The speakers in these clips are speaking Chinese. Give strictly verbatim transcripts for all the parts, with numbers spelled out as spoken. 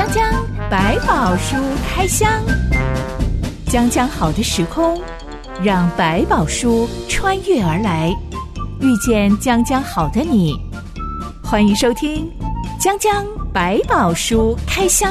江江百宝书开箱，江江好的时空，让百宝书穿越而来，遇见江江好的你。欢迎收听江江百宝书开箱。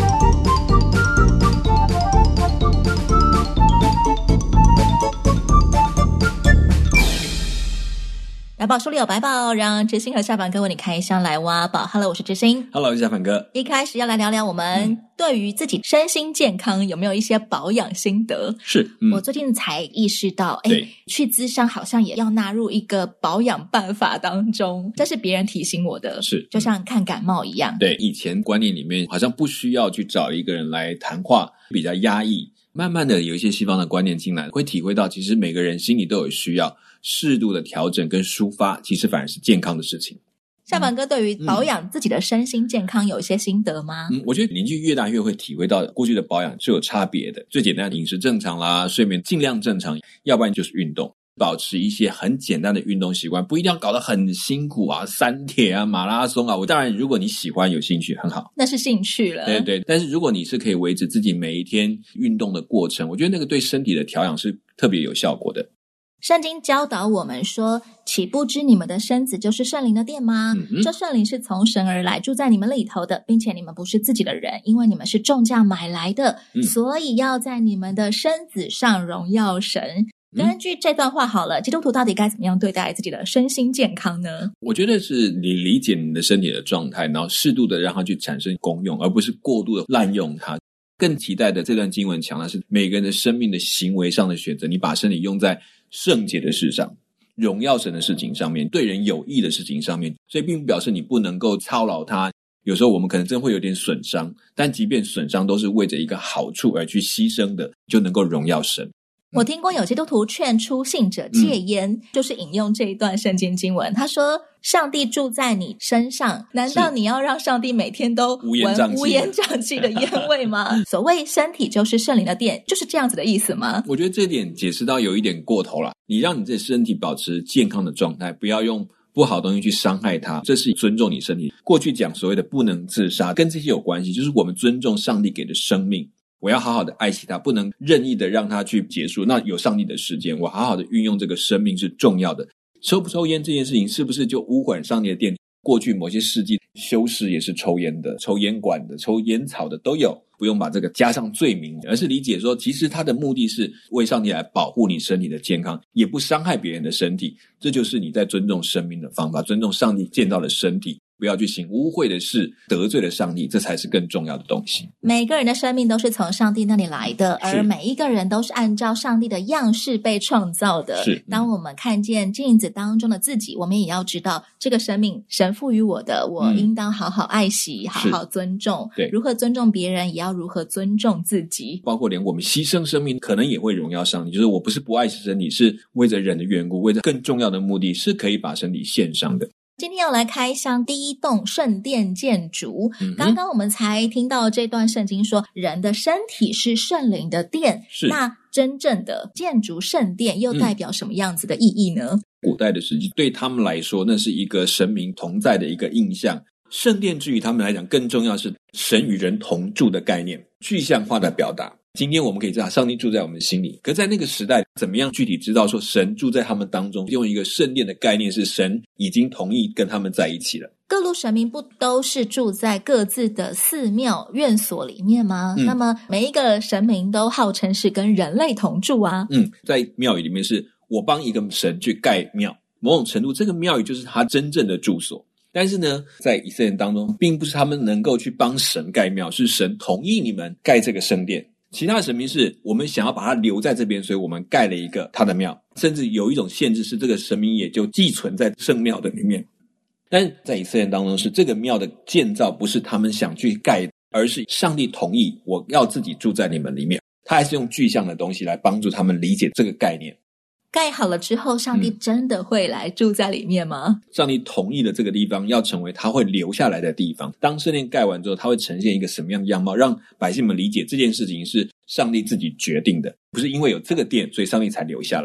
百宝书里有百宝，让知心和夏凡哥为你开箱来挖宝。Hello， 我是知心。 Hello， 我是夏凡哥。 一开始要来聊聊我们对于自己身心健康有没有一些保养心得。 是、嗯、 我最近才意识到，哎，去咨商好像也要纳入一个保养办法当中，这是别人提醒我的。 是， 就像看感冒一样。 对，以前观念里面好像不需要去找一个人来谈话，比较压抑。慢慢的有一些西方的观念进来，会体会到其实每个人心里都有需要，适度的调整跟抒发其实反而是健康的事情。 夏凡哥对于保养自己的身心健康有一些心得吗？ 嗯，我觉得年纪越大越会体会到过去的保养是有差别的。最简单的饮食正常啦，睡眠尽量正常，要不然就是运动，保持一些很简单的运动习惯，不一定要搞得很辛苦啊，三铁啊，马拉松啊。我当然如果你喜欢有兴趣很好， 那是兴趣了。 对对，但是如果你是可以维持自己每一天运动的过程，我觉得那个对身体的调养是特别有效果的。 圣经教导我们说，岂不知你们的身子就是圣灵的殿吗？嗯、这圣灵是从神而来，住在你们里头的，并且你们不是自己的人，因为你们是重价买来的、嗯、所以要在你们的身子上荣耀神。根据这段话好了，基督徒到底该怎么样对待自己的身心健康呢？ 我觉得是你理解你的身体的状态，然后适度的让它去产生功用，而不是过度的滥用它。更期待的这段经文强调是每个人的生命的行为上的选择，你把身体用在圣洁的事上，荣耀神的事情上面，对人有益的事情上面，所以并不表示你不能够操劳它。有时候我们可能真会有点损伤，但即便损伤都是为着一个好处而去牺牲的，就能够荣耀神。 我听过有基督徒劝出信者戒烟、嗯、就是引用这一段圣经经文，他说上帝住在你身上，难道你要让上帝每天都闻乌烟瘴气的烟味吗？所谓身体就是圣灵的殿，就是这样子的意思吗？ 我觉得这点解释到有一点过头了。你让你自己身体保持健康的状态，不要用不好的东西去伤害它，这是尊重你身体。过去讲所谓的不能自杀跟这些有关系，就是我们尊重上帝给的生命，我要好好的爱惜它，不能任意的让它去结束。那有上帝的时间，我好好的运用这个生命是重要的。抽不抽烟这件事情是不是就污秽上帝的殿？过去某些世纪修士也是抽烟的，抽烟管的，抽烟草的都有，不用把这个加上罪名，而是理解说其实他的目的是为上帝来保护你身体的健康，也不伤害别人的身体。这就是你在尊重生命的方法，尊重上帝建造的身体，不要去行污秽的事，得罪了上帝，这才是更重要的东西。 每个人的生命都是从上帝那里来的，而每一个人都是按照上帝的样式被创造的。是，当我们看见镜子当中的自己，我们也要知道这个生命神赋予我的，我应当好好爱惜、嗯、好好尊重。对，如何尊重别人，也要如何尊重自己。 包括连我们牺牲生命可能也会荣耀上帝，就是我不是不爱惜身体，是为着人的缘故，为着更重要的目的，是可以把身体献上的。 今天要来开箱第一栋圣殿建筑、嗯、刚刚我们才听到这段圣经说人的身体是圣灵的殿，是那真正的建筑圣殿又代表什么样子的意义呢？嗯、 古代的时期对他们来说那是一个神明同在的一个印象，圣殿至于他们来讲更重要是神与人同住的概念，具象化的表达。今天我们可以知道上帝住在我们心里，可在那个时代怎么样具体知道说神住在他们当中，用一个圣殿的概念是神已经同意跟他们在一起了。 各路神明不都是住在各自的寺庙院所里面吗、嗯、那么每一个神明都号称是跟人类同住啊。 嗯，在庙宇里面是我帮一个神去盖庙，某种程度这个庙宇就是他真正的住所。但是呢，在以色列当中并不是他们能够去帮神盖庙，是神同意你们盖这个圣殿。其他的神明是我们想要把它留在这边，所以我们盖了一个他的庙，甚至有一种限制是这个神明也就寄存在圣庙的里面。但在以色列当中是这个庙的建造不是他们想去盖，而是上帝同意我要自己住在你们里面，他还是用具象的东西来帮助他们理解这个概念。 盖好了之后上帝真的会来住在里面吗、嗯、 上帝同意的这个地方要成为他会留下来的地方。当圣殿盖完之后，他会呈现一个什么样的样貌，让百姓们理解这件事情是上帝自己决定的，不是因为有这个殿所以上帝才留下来。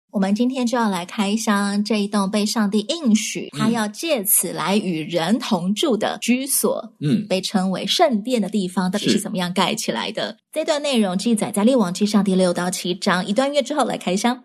我们今天就要来开箱这一栋被上帝应许他要借此来与人同住的居所，嗯，被称为圣殿的地方到底是怎么样盖起来的。这段内容记载在列王纪上第六到七章，一段乐之后来开箱。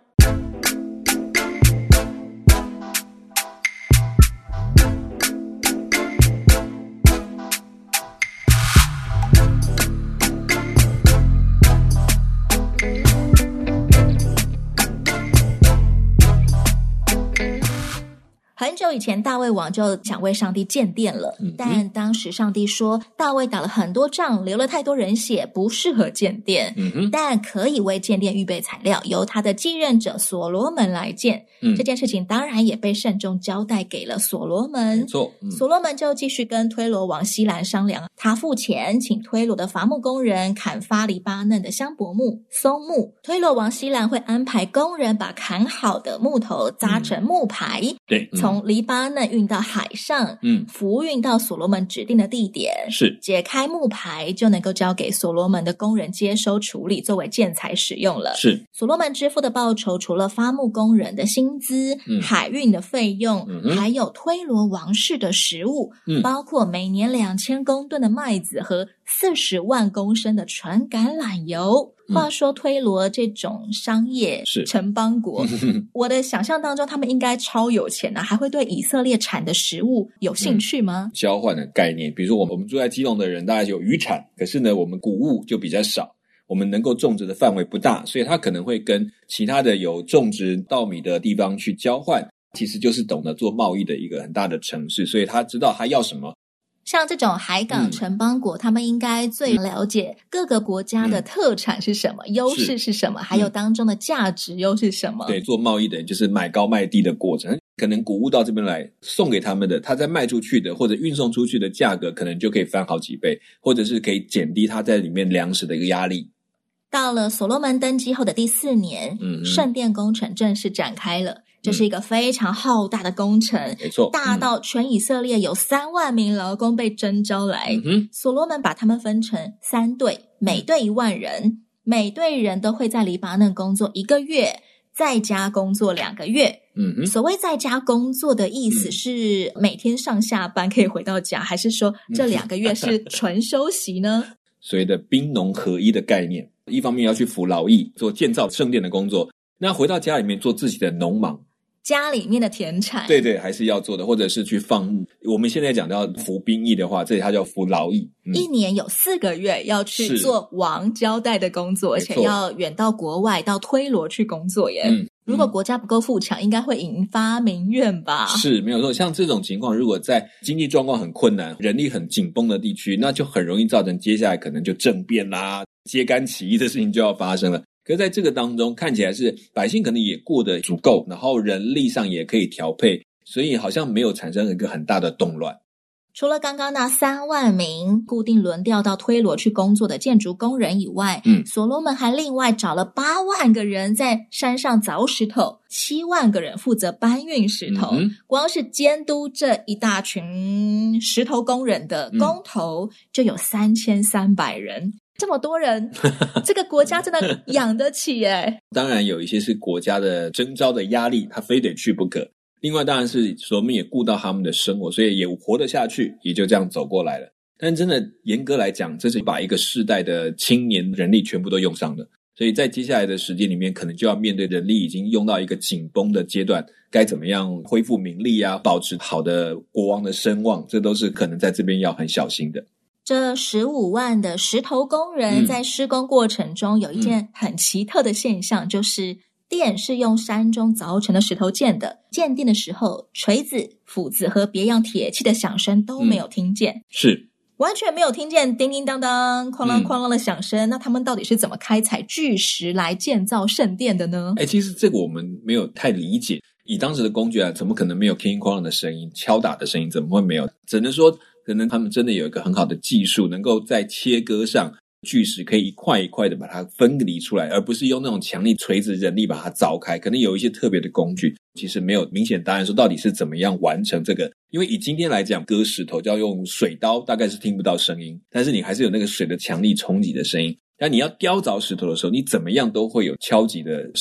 很久以前大卫王就想为上帝建殿了，嗯、但当时上帝说大卫打了很多仗，流了太多人血，不适合建殿，嗯、但可以为建殿预备材料，由他的继任者所罗门来建、嗯、这件事情当然也被慎重交代给了所罗门。没错、嗯、所罗门就继续跟推罗王西兰商量，他付钱请推罗的伐木工人砍伐黎巴嫩的香柏木、松木，推罗王西兰会安排工人把砍好的木头扎成木牌，嗯、对、嗯从黎巴嫩运到海上，嗯，浮运到所罗门指定的地点，是解开木牌就能够交给所罗门的工人接收处理，作为建材使用了。是所罗门支付的报酬，除了伐木工人的薪资、嗯、海运的费用，嗯、还有推罗王室的食物，嗯、包括每年两千公吨的麦子和四十万公升的纯橄榄油。话说推罗这种商业城邦国，我的想象当中他们应该超有钱啊，还会对以色列产的食物有兴趣吗？嗯、 交换的概念，比如说我们我们住在基隆的人大概有渔产，可是呢我们谷物就比较少，我们能够种植的范围不大，所以他可能会跟其他的有种植稻米的地方去交换，其实就是懂得做贸易的一个很大的城市，所以他知道他要什么。 像这种海港城邦国、嗯、他们应该最了解各个国家的特产是什么、嗯、优势是什么，还有当中的价值又是什么。 对，做贸易的人就是买高卖低的过程，可能谷物到这边来送给他们的，他再卖出去的或者运送出去的价格可能就可以翻好几倍，或者是可以减低他在里面粮食的一个压力。 到了所罗门登基后的第四年，嗯、圣殿工程正式展开了。这是一个非常浩大的工程，没错，大到全以色列有三万名劳工被征召来。嗯、所罗门把他们分成三队，每队一万人，每队人都会在黎巴嫩工作一个月，在家工作两个月。嗯，所谓在家工作的意思是每天上下班可以回到家，还是说这两个月是纯休息呢？ 所谓的兵农合一的概念，一方面要去服劳役，做建造圣殿的工作，那回到家里面做自己的农忙。 家里面的田产， 对对，还是要做的，或者是去放牧。我们现在讲到服兵役的话，这里它叫服劳役、 嗯、一年有四个月要去做王交代的工作，而且要远到国外，到推罗去工作耶、嗯、如果国家不够富强、嗯、应该会引发民怨吧。 是，没有错。像这种情况，如果在经济状况很困难、人力很紧绷的地区，那就很容易造成接下来可能就政变啦、揭竿起义的事情就要发生了。可是在这个当中看起来是百姓可能也过得足够，然后人力上也可以调配，所以好像没有产生一个很大的动乱。 除了刚刚那三万名固定轮调到推罗去工作的建筑工人以外，嗯，所罗门还另外找了八万个人在山上凿石头，七万个人负责搬运石头、嗯、光是监督这一大群石头工人的工头、嗯、就有三千三百人。这么多人，这个国家真的养得起耶。 当然有一些是国家的征召的压力，他非得去不可。另外当然是所罗门也顾到他们的生活，所以也活得下去，也就这样走过来了。但真的严格来讲，这是把一个世代的青年人力全部都用上了。所以在接下来的时间里面，可能就要面对人力已经用到一个紧绷的阶段，该怎么样恢复民力啊，保持好的国王的声望，这都是可能在这边要很小心的。 这十五万的石头工人在施工过程中有一件很奇特的现象、嗯、就是殿是用山中凿成的石头建的，建殿的时候锤子、斧子和别样铁器的响声都没有听见、嗯、是完全没有听见叮叮当当哐啷哐啷的响声、嗯、那他们到底是怎么开采巨石来建造圣殿的呢？ 诶，其实这个我们没有太理解，以当时的工具啊，怎么可能没有叮叮哐啷的声音，敲打的声音怎么会没有？只能说可能他们真的有一个很好的技术，能够在切割上巨石可以一块一块的把它分离出来，而不是用那种强力锤子人力把它凿开，可能有一些特别的工具。其实没有明显答案说到底是怎么样完成这个，因为以今天来讲，割石头就要用水刀，大概是听不到声音，但是你还是有那个水的强力冲击的声音。但你要雕凿石头的时候，你怎么样都会有敲击的声音。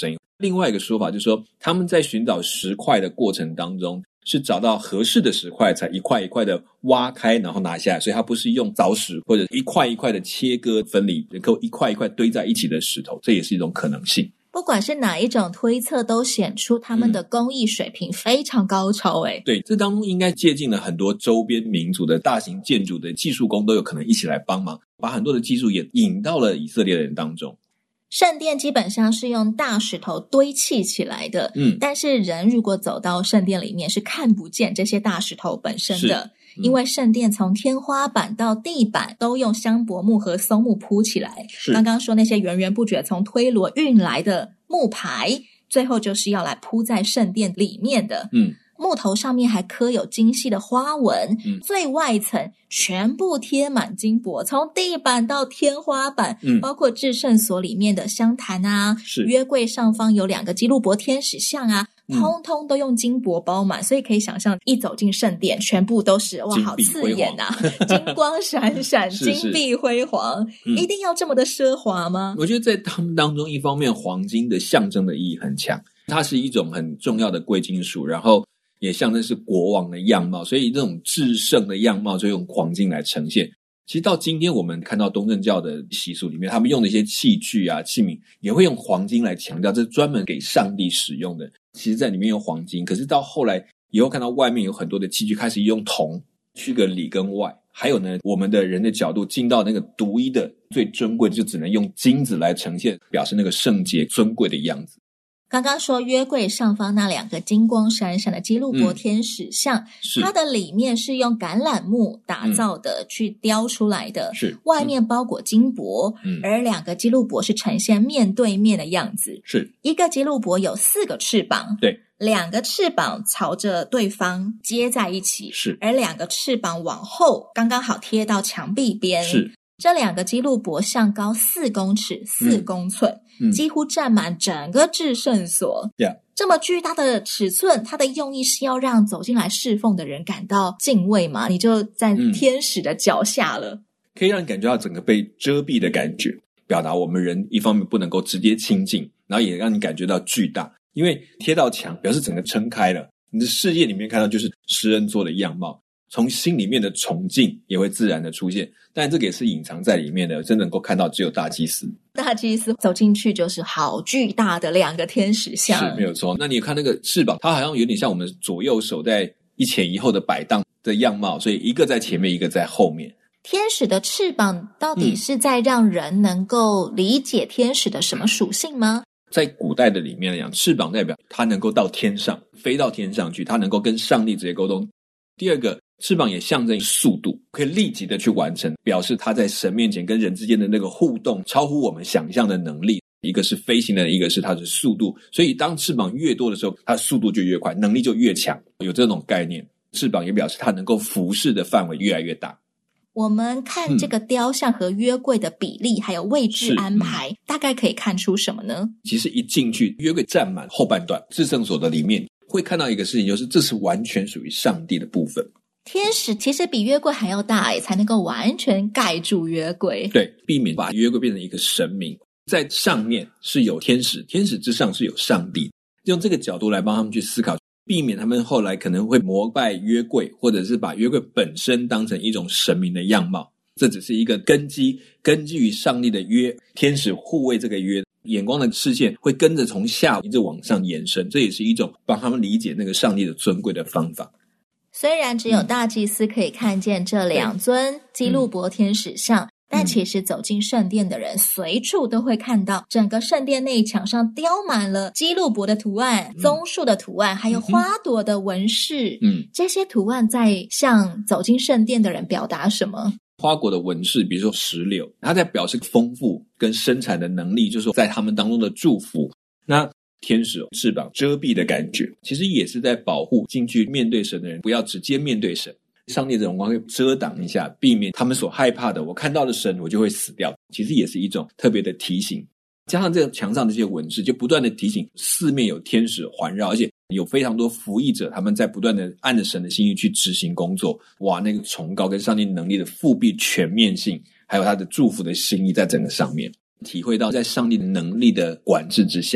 另外一个说法就是说，他们在寻找石块的过程当中，是找到合适的石块才一块一块的挖开然后拿下来，所以它不是用凿石或者一块一块的切割分离，能够一块一块堆在一起的石头，这也是一种可能性。 不管是哪一种推测，都显出他们的工艺水平非常高超诶、 嗯、对，这当中应该借鉴了很多周边民族的大型建筑的技术工，都有可能一起来帮忙，把很多的技术也引到了以色列人当中。 圣殿基本上是用大石头堆砌起来的， 嗯， 但是人如果走到圣殿里面是看不见这些大石头本身的，嗯、因为圣殿从天花板到地板都用香柏木和松木铺起来。刚刚说那些源源不绝从推罗运来的木牌，最后就是要来铺在圣殿里面的。 嗯。 木头上面还刻有精细的花纹， 嗯、 最外层全部贴满金箔，从地板到天花板， 嗯、 包括至圣所里面的香坛啊，约柜上方有两个基路伯天使像啊， 嗯、 通通都用金箔包满，所以可以想象一走进圣殿全部都是哇，好刺眼啊，金光闪闪金碧辉煌、嗯、一定要这么的奢华吗？ 我觉得在他们当中，一方面黄金的象征的意义很强，它是一种很重要的贵金属，然后也象征是国王的样貌，所以这种至圣的样貌就用黄金来呈现。其实到今天我们看到东正教的习俗里面，他们用的一些器具啊器皿也会用黄金来强调，这是专门给上帝使用的，其实在里面用黄金。可是到后来以后看到外面有很多的器具开始用铜，区隔里跟外。还有呢，我们的人的角度进到那个独一的最尊贵的，就只能用金子来呈现，表示那个圣洁尊贵的样子。 刚刚说约柜上方那两个金光闪闪的基路伯天使像、嗯、它的里面是用橄榄木打造的、嗯、去雕出来的， 是外面包裹金箔、 嗯、 而两个基路伯是呈现面对面的样子， 是一个基路伯有四个翅膀， 对， 两个翅膀朝着对方接在一起， 是， 而两个翅膀往后刚刚好贴到墙壁边， 是。 这两个基路伯像高四公尺四公寸、 嗯、 几乎占满整个至圣所、 yeah. 这么巨大的尺寸，它的用意是要让走进来侍奉的人感到敬畏嘛？你就在天使的脚下了、嗯、 可以让你感觉到整个被遮蔽的感觉，表达我们人一方面不能够直接亲近，然后也让你感觉到巨大，因为贴到墙表示整个撑开了，你的视野里面看到就是施恩座的样貌，从心里面的崇敬也会自然的出现，但这个也是隐藏在里面的，真的能够看到只有大祭司。 大祭司走进去就是好巨大的两个天使像， 是没有错。那你看那个翅膀，它好像有点像我们左右手在一前一后的摆荡的样貌，所以一个在前面，一个在后面。 天使的翅膀到底是在让人能够理解天使的什么属性吗？ 在古代的里面来讲，翅膀代表它能够到天上，飞到天上去，它能够跟上帝直接沟通。第二个，翅膀也象征速度，可以立即的去完成，表示他在神面前跟人之间的那个互动超乎我们想象的能力。一个是飞行的，一个是它的速度，所以当翅膀越多的时候，它的速度就越快，能力就越强，有这种概念。翅膀也表示它能够服侍的范围越来越大。 我们看这个雕像和约柜的比例、嗯、还有位置安排、嗯、大概可以看出什么呢？ 其实一进去约柜占满后半段，至圣所的里面会看到一个事情，就是这是完全属于上帝的部分。 天使其实比约柜还要大耶，才能够完全盖住约柜。 对，避免把约柜变成一个神明，在上面是有天使，天使之上是有上帝，用这个角度来帮他们去思考，避免他们后来可能会膜拜约柜，或者是把约柜本身当成一种神明的样貌。这只是一个根基，根基于上帝的约，天使护卫这个约，眼光的视线会跟着从下一直往上延伸，这也是一种帮他们理解那个上帝的尊贵的方法。 虽然只有大祭司可以看见这两尊基路伯天使像、嗯、但其实走进圣殿的人随处都会看到整个圣殿内墙上雕满了基路伯的图案、嗯、棕树的图案，还有花朵的纹饰。 嗯， 这些图案在向走进圣殿的人表达什么？ 花果的纹饰，比如说石榴，它在表示丰富跟生产的能力，就是说在他们当中的祝福。那天使翅膀遮蔽的感觉，其实也是在保护进去面对神的人不要直接面对神，上帝的荣光会遮挡一下，避免他们所害怕的，我看到了神我就会死掉，其实也是一种特别的提醒。加上这个墙上的这些文字，就不断的提醒四面有天使环绕，而且有非常多服役者，他们在不断的按着神的心意去执行工作。哇，那个崇高跟上帝能力的复辟全面性，还有他的祝福的心意在整个上面，体会到在上帝的能力的管制之下，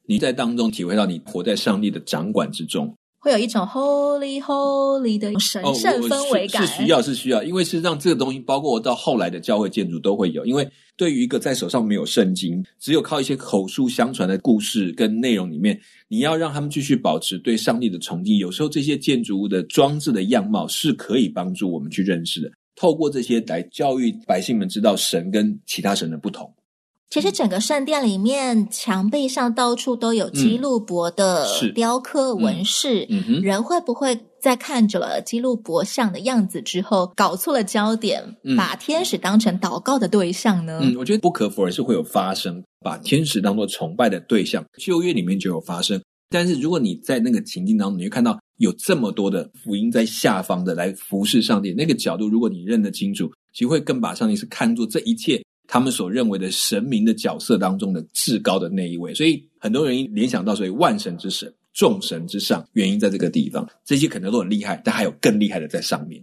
你在当中体会到你活在上帝的掌管之中， 会有一种 holy holy 的神圣氛围感、 哦、是, 是需要是需要，因为事实上这个东西包括我到后来的教会建筑都会有，因为对于一个在手上没有圣经，只有靠一些口述相传的故事跟内容里面，你要让他们继续保持对上帝的崇敬，有时候这些建筑物的装置的样貌是可以帮助我们去认识的，透过这些来教育百姓们知道神跟其他神的不同。 其实整个圣殿里面墙壁上到处都有基路伯的雕刻纹饰、嗯嗯、人会不会在看着了基路伯像的样子之后搞错了焦点、嗯、把天使当成祷告的对象呢？ 嗯，我觉得不可否认是会有发生，把天使当作崇拜的对象，旧约里面就有发生。但是如果你在那个情境当中，你会看到有这么多的福音在下方的来服侍上帝，那个角度如果你认得清楚，其实会更把上帝是看作这一切他们所认为的神明的角色当中的至高的那一位。所以很多人联想到所谓万神之神众神之上，原因在这个地方，这些可能都很厉害，但还有更厉害的在上面。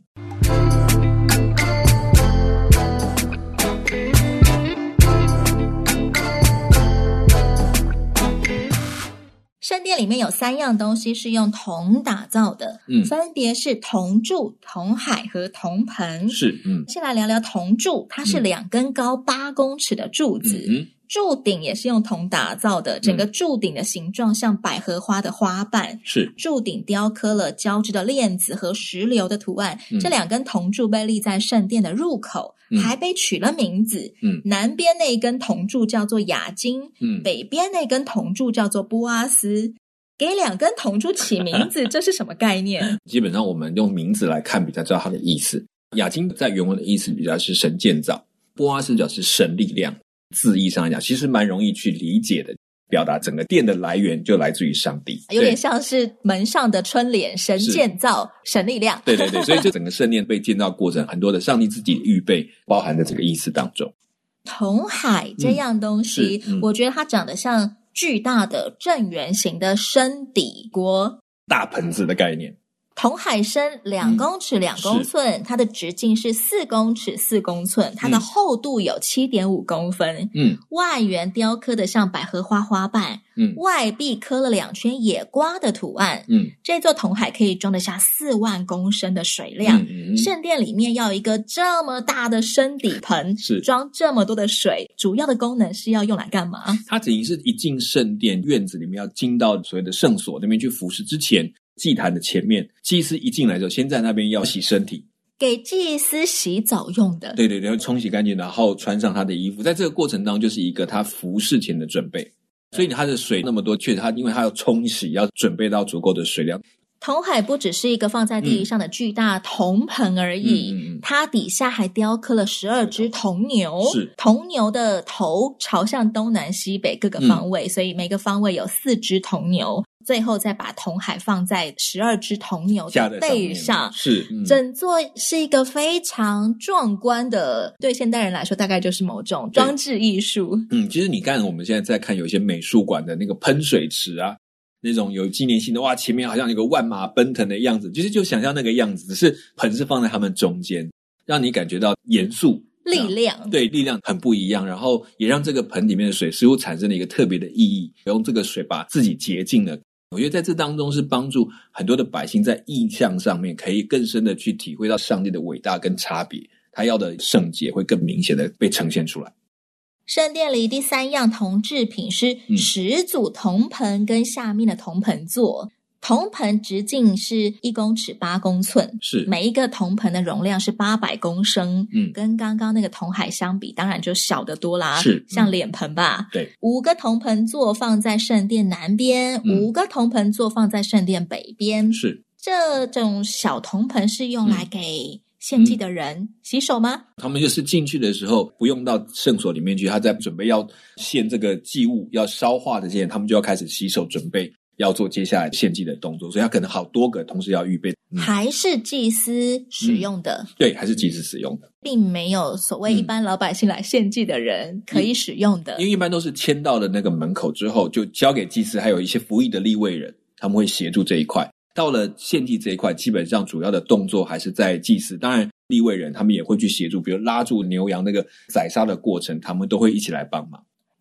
圣殿里面有三样东西是用铜打造的，嗯，分别是铜柱、铜海和铜盆。 是，嗯， 先来聊聊铜柱，它是两根高八公尺的柱子，嗯，柱顶也是用铜打造的，整个柱顶的形状像百合花的花瓣， 是， 柱顶雕刻了交织的链子和石榴的图案，嗯，这两根铜柱被立在圣殿的入口，嗯，还被取了名字，嗯，南边那一根铜柱叫做雅金，嗯，北边那根铜柱叫做波阿斯。给两根铜柱起名字，这是什么概念？ 基本上我们用名字来看比较知道它的意思。雅金在原文的意思比较是神建造，波阿斯表示神力量，字义上来讲其实蛮容易去理解的，表达整个殿的来源就来自于上帝， 有点像是门上的春联，神建造神力量。 对对对，所以这整个圣殿被建造过程很多的上帝自己预备包含在这个意思当中。 铜海这样东西，嗯嗯，我觉得它长得像巨大的正圆形的深底锅， 大盆子的概念。 铜海深两公尺两公寸，嗯，它的直径是四公尺四公寸，它的厚度有 七点五公分。嗯，外缘雕刻的像百合花花瓣，嗯，外壁刻了两圈野瓜的图案。嗯，这座铜海可以装得下四万公升的水量。嗯嗯，圣殿里面要一个这么大的深底盆，是装这么多的水，主要的功能是要用来干嘛？ 它等于是一进圣殿院子里面要进到所谓的圣所那边去服侍之前，祭坛的前面，祭司一进来之后，先在那边要洗身体， 给祭司洗澡用的。 对对对，冲洗干净，然后穿上他的衣服。在这个过程当中，就是一个他服侍前的准备。所以他的水那么多，确实他因为他要冲洗，要准备到足够的水量。 铜海不只是一个放在地上的巨大铜盆而已，嗯嗯嗯，它底下还雕刻了十二只铜牛，是铜牛的头朝向东南西北各个方位，嗯，所以每个方位有四只铜牛。最后再把铜海放在十二只铜牛的背上，是，嗯，整座是一个非常壮观的，对现代人来说大概就是某种装置艺术。 嗯，其实你看我们现在在看有一些美术馆的那个喷水池啊，那种有纪念性的，哇，前面好像有个万马奔腾的样子，其实就想象那个样子，只是盆是放在他们中间，让你感觉到严肃力量， 对，力量很不一样，然后也让这个盆里面的水似乎产生了一个特别的意义，用这个水把自己洁净了。我觉得在这当中是帮助很多的百姓在意象上面可以更深的去体会到上帝的伟大跟差别，他要的圣洁会更明显的被呈现出来。 圣殿里第三样铜制品是十组铜盆跟下面的铜盆座。铜盆直径是一公尺八公寸，是每一个铜盆的容量是八百公升，嗯，跟刚刚那个铜海相比，当然就小得多啦，是像脸盆吧？对，五个铜盆座放在圣殿南边，嗯，五个铜盆座放在圣殿北边，是这种小铜盆是用来给献祭的人，嗯，洗手吗？ 他们就是进去的时候不用到圣所里面去，他在准备要献这个祭物要烧化的之前，他们就要开始洗手准备要做接下来献祭的动作，所以他可能好多个同时要预备， 嗯，还是祭司使用的， 嗯，对，还是祭司使用的， 并没有所谓一般老百姓来献祭的人可以使用的， 嗯，因为一般都是牵到了那个门口之后就交给祭司，还有一些服役的利未人，他们会协助这一块。到了献祭这一块，基本上主要的动作还是在祭司，当然利未人他们也会去协助，比如拉住牛羊那个宰杀的过程，他们都会一起来帮忙。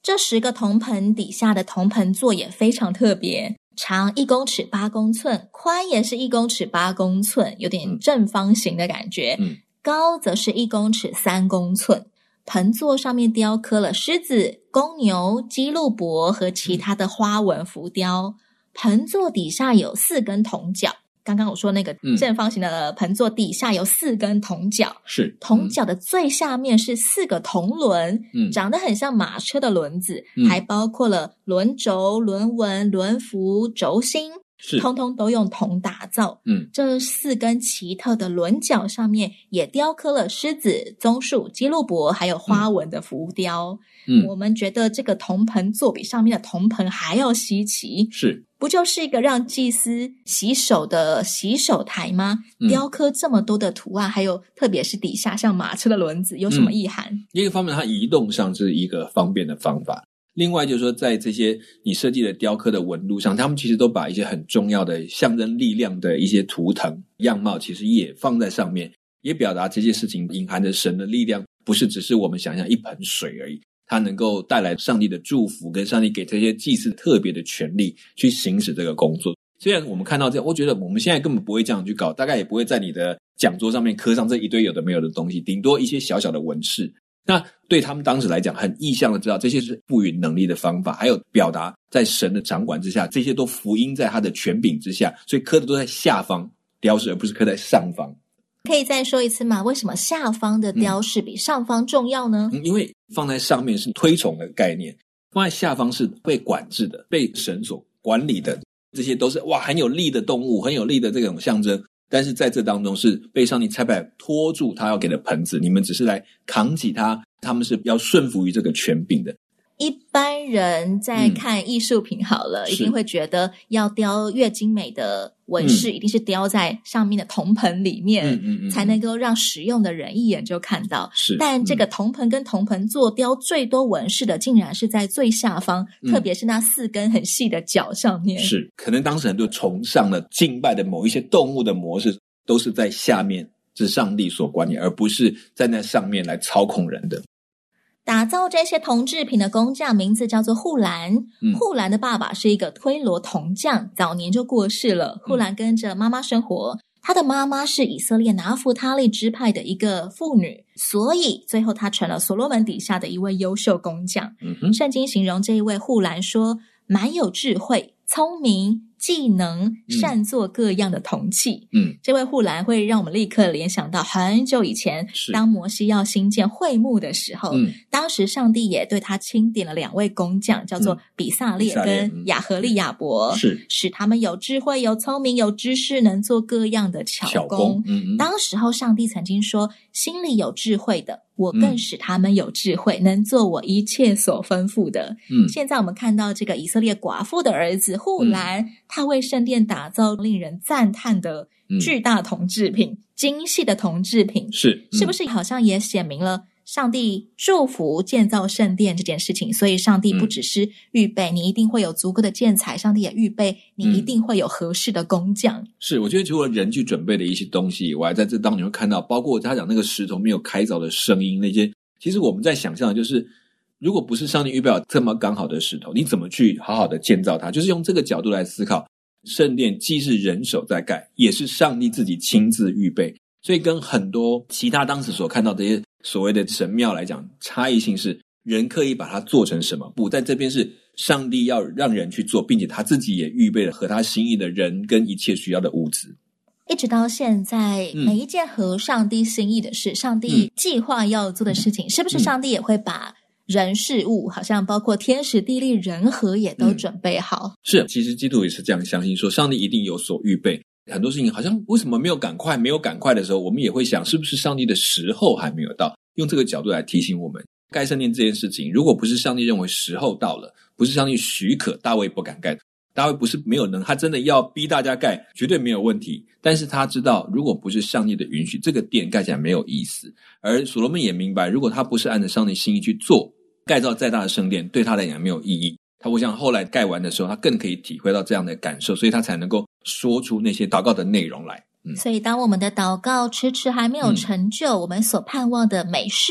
这十个铜盆底下的铜盆座也非常特别，长一公尺八公寸，宽也是一公尺八公寸，有点正方形的感觉。 嗯， 高则是一公尺三公寸。盆座上面雕刻了狮子、公牛、基路伯和其他的花纹浮雕。盆座底下有四根铜角，刚刚我说那个正方形的盆座底下有四根铜角， 是铜角的最下面是四个铜轮， 嗯， 长得很像马车的轮子， 嗯， 还包括了轮轴、轮纹、轮辐、轴心， 是通通都用铜打造。 嗯， 这四根奇特的轮角上面也雕刻了狮子、棕树、基路伯还有花纹的浮雕。 嗯， 我们觉得这个铜盆座比上面的铜盆还要稀奇， 是不就是一个让祭司洗手的洗手台吗？ 嗯， 雕刻这么多的图案，还有特别是底下像马车的轮子，有什么意涵？ 嗯，一个方面它移动上是一个方便的方法，另外就是说在这些你设计的雕刻的纹路上，他们其实都把一些很重要的象征力量的一些图腾样貌其实也放在上面，也表达这些事情隐含着神的力量，不是只是我们想象一盆水而已，它能够带来上帝的祝福，跟上帝给这些祭司特别的权利去行使这个工作。虽然我们看到这样，我觉得我们现在根本不会这样去搞，大概也不会在你的讲桌上面刻上这一堆有的没有的东西，顶多一些小小的纹饰。那对他们当时来讲，很意象的知道这些是赋予能力的方法，还有表达在神的掌管之下，这些都福音在他的权柄之下，所以刻的都在下方雕饰，而不是刻在上方。 可以再说一次吗？为什么下方的雕饰比上方重要呢？ 嗯，因为放在上面是推崇的概念，放在下方是被管制的，被神所管理的，这些都是哇很有力的动物，很有力的这种象征。但是在这当中是被上帝差派拖住他要给的盆子，你们只是来扛起它，他们是要顺服于这个权柄的。 一般人在看艺术品好了，嗯，一定会觉得要雕越精美的纹饰，嗯，一定是雕在上面的铜盆里面，嗯嗯嗯，才能够让使用的人一眼就看到。是，但这个铜盆跟铜盆座雕最多纹饰的，竟然是在最下方，嗯，特别是那四根很细的角上面。是， 可能当时很多崇尚的敬拜的某一些动物的模式，都是在下面是上帝所管理，而不是在那上面来操控人的。 打造这些铜制品的工匠名字叫做户兰，嗯，户兰的爸爸是一个推罗铜匠，早年就过世了。户兰跟着妈妈生活，他的妈妈是以色列拿弗他利支派的一个妇女，所以最后他成了所罗门底下的一位优秀工匠。嗯哼，圣经形容这一位户兰说，蛮有智慧、聪明、技能，善做各样的铜器。嗯，这位户兰会让我们立刻联想到很久以前，当摩西要兴建会幕的时候，嗯，当时上帝也对他钦点了两位工匠，叫做比撒列跟亚和利亚伯，是使他们有智慧、有聪明、有知识，能做各样的巧工。巧工嗯嗯，当时候上帝曾经说，心里有智慧的，我更使他们有智慧，嗯，能做我一切所吩咐的。嗯，现在我们看到这个以色列寡妇的儿子户兰，嗯，他为圣殿打造令人赞叹的巨大铜制品，嗯，精细的铜制品，是、嗯、是不是好像也显明了上帝祝福建造圣殿这件事情？所以上帝不只是预备、嗯、你一定会有足够的建材，上帝也预备你一定会有合适的工匠。嗯、 是，我觉得除了人去准备的一些东西以外，在这当中你会看到，包括他讲那个石头没有开凿的声音，那些其实我们在想象的就是，如果不是上帝预备好这么刚好的石头，你怎么去好好的建造它？就是用这个角度来思考，圣殿既是人手在盖，也是上帝自己亲自预备，所以跟很多其他当时所看到的这些所谓的神庙来讲，差异性是人刻意把它做成什么，不，在这边是上帝要让人去做，并且他自己也预备了合他心意的人跟一切需要的物资。 一直到现在、嗯、每一件合上帝心意的事，上帝计划要做的事情、嗯、是不是上帝也会把人事物、嗯、好像包括天时地利人和也都准备好、嗯、 是，其实基督也是这样相信，说上帝一定有所预备。很多事情好像为什么没有赶快没有赶快的时候，我们也会想是不是上帝的时候还没有到，用这个角度来提醒我们盖圣殿这件事情，如果不是上帝认为时候到了，不是上帝许可，大卫不敢盖，大卫不是没有能，他真的要逼大家盖绝对没有问题，但是他知道如果不是上帝的允许，这个殿盖起来没有意思。而所罗门也明白，如果他不是按照上帝心意去做，盖造再大的圣殿对他来讲没有意义。他我想后来盖完的时候，他更可以体会到这样的感受，所以他才能够说出那些祷告的内容来、嗯、 所以当我们的祷告迟迟还没有成就、嗯、我们所盼望的美事，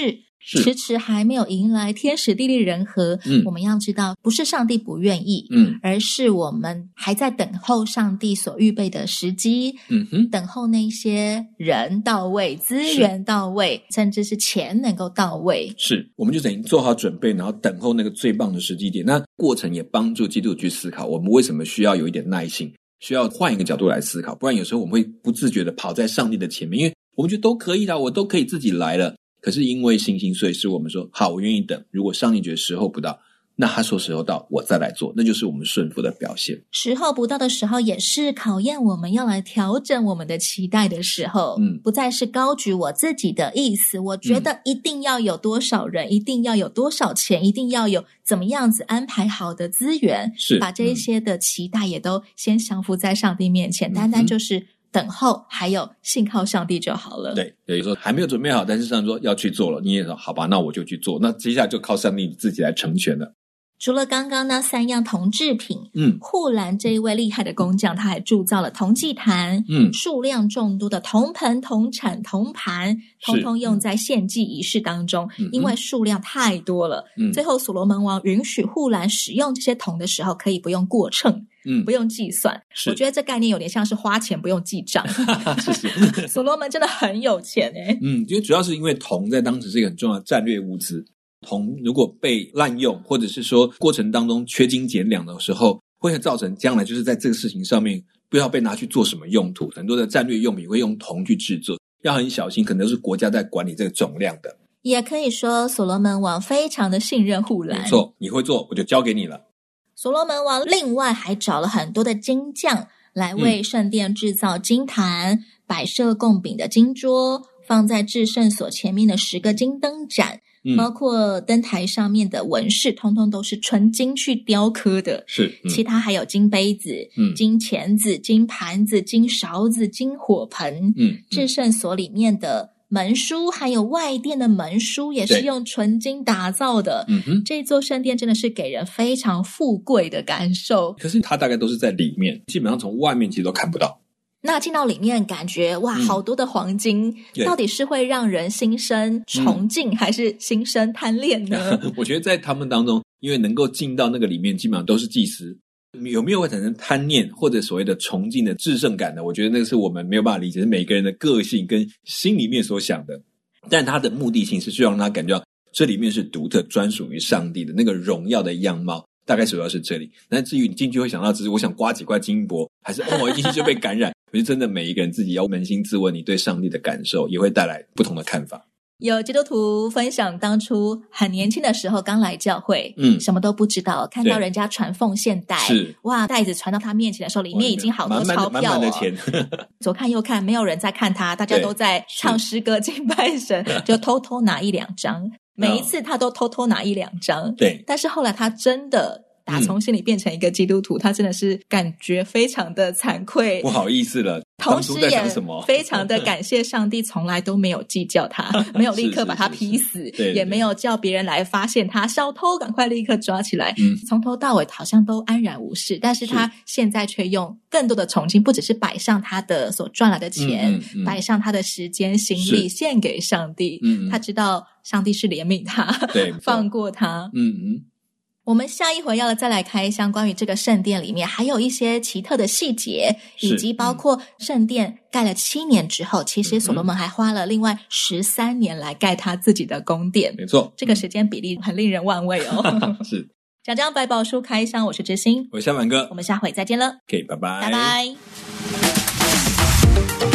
迟迟还没有迎来天时地利人和。嗯，我们要知道不是上帝不愿意，嗯，而是我们还在等候上帝所预备的时机，嗯哼，等候那些人到位，资源到位，甚至是钱能够到位。 是，我们就等于做好准备，然后等候那个最棒的时机点。那过程也帮助基督徒去思考，我们为什么需要有一点耐性，需要换一个角度来思考，不然有时候我们会不自觉的跑在上帝的前面，因为我们觉得都可以啦，我都可以自己来了。可是因为信心，所以是我们说好，我愿意等。如果上帝觉得时候不到，那他说时候到，我再来做，那就是我们顺服的表现。 时候不到的时候，也是考验我们要来调整我们的期待的时候。嗯，不再是高举我自己的意思，我觉得一定要有多少人，嗯、一定要有多少钱，一定要有怎么样子安排好的资源， 是把这一些的期待也都先降服在上帝面前，嗯、单单就是等候，还有信靠上帝就好了。 对，有时候还没有准备好，但是上帝说要去做了，你也说好吧，那我就去做。那接下来就靠上帝自己来成全了。 除了刚刚那三样铜制品，嗯，护栏这一位厉害的工匠，他还铸造了铜祭坛，嗯，数量众多的铜盆、铜铲、铜盘，通通用在献祭仪式当中。嗯、因为数量太多了，嗯，最后所罗门王允许护栏使用这些铜的时候，可以不用过秤。嗯，不用计算。我觉得这概念有点像是花钱不用记账。 是是， 所罗门真的很有钱诶。 嗯，因为主要是因为铜在当时是一个很重要的战略物资。铜如果被滥用，或者是说过程当中缺斤减两的时候，会造成将来就是在这个事情上面不要被拿去做什么用途。很多的战略用品会用铜去制作，要很小心，可能是国家在管理这个总量的。 也可以说所罗门王非常的信任护栏。 没错，你会做我就交给你了。 所罗门王另外还找了很多的金匠来为圣殿制造金坛、嗯、摆设供饼的金桌，放在至圣所前面的十个金灯盏，嗯、包括灯台上面的纹饰通通都是纯金去雕刻的。 是、嗯、 其他还有金杯子、嗯、金钳子、金盘子、金勺子、金火盆。嗯，至圣所里面的门书还有外殿的门书也是用纯金打造的。嗯哼，这座圣殿真的是给人非常富贵的感受。 可是它大概都是在里面，基本上从外面其实都看不到。 那进到里面感觉哇，好多的黄金、嗯、到底是会让人心生崇敬、嗯、还是心生贪恋呢？ 我觉得在他们当中，因为能够进到那个里面基本上都是祭司，有没有会产生贪念或者所谓的崇敬的至圣感呢？我觉得那个是我们没有办法理解，是每个人的个性跟心里面所想的。但他的目的性是需要让他感觉到这里面是独特专属于上帝的那个荣耀的样貌，大概主要是这里。但至于你进去会想到只是我想刮几块金箔，还是哦我一进去就被感染，我觉得真的每一个人自己要扪心自问，你对上帝的感受也会带来不同的看法。 有基督徒分享当初很年轻的时候刚来教会，嗯，什么都不知道，看到人家传奉献袋，是哇，袋子传到他面前的时候，里面已经好多钞票哦，满满的钱，左看右看，没有人在看他，大家都在唱诗歌敬拜神，就偷偷拿一两张，每一次他都偷偷拿一两张， 对， 但是后来他真的打从心里变成一个基督徒、嗯、他真的是感觉非常的惭愧， 不好意思了， 同时也非常的感谢上帝从来都没有计较他没有立刻把他劈死是是是是，也没有叫别人来发现他小偷赶快立刻抓起来、嗯、从头到尾好像都安然无事，但是他现在却用更多的崇敬，不只是摆上他的所赚来的钱、嗯嗯嗯、摆上他的时间心力献给上帝、嗯嗯、他知道上帝是怜悯他，对放过他。嗯嗯，我们下一回要再来开箱关于这个圣殿里面还有一些奇特的细节，以及包括圣殿盖了七年之后、嗯、其实所罗门还花了另外十三年来盖他自己的宫殿。 没错， 这个时间比例很令人玩味哦。 是讲讲百宝书开箱，我是知心， 我是夏满哥， 我们下回再见了。 OK， 拜拜拜拜。